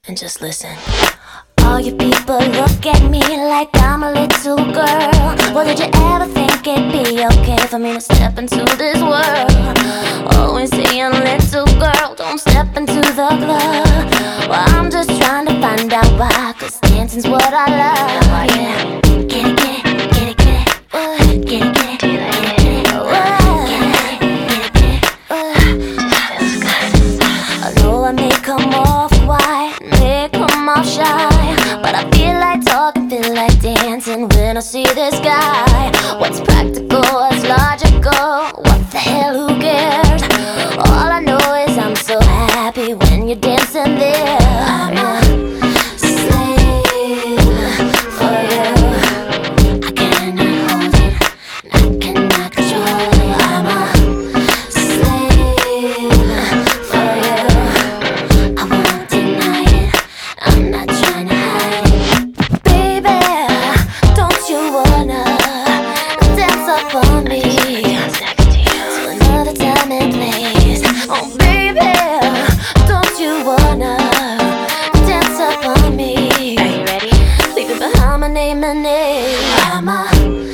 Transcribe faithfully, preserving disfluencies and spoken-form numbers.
and just listen. All you people look at me like I'm a little girl. Well, did you ever think it'd be okay for me to step into this world? Always saying, little girl, don't step into the club. Well, I'm just trying to find out why, cause dancing's what I love. Yeah. Get it, get it, get it, get it. Uh, get it, get it, get it, get it. Uh, get it, get it, get it. Uh, I know I may come off quiet, may come off shy, but I feel like talking, feel like dancing when I see this guy. What's practical, what's logical, what the hell, who cares? All I know is I'm so happy when you're dancing there. I'm a slave for you. I cannot hold it, I cannot control it. I'm a slave for you. I won't deny it, I'm not trying to hide it. Baby, don't you wanna dance up on me to another time and place? Oh baby, don't you wanna dance up on me? Are you ready? Leave it behind my name and name. I'm a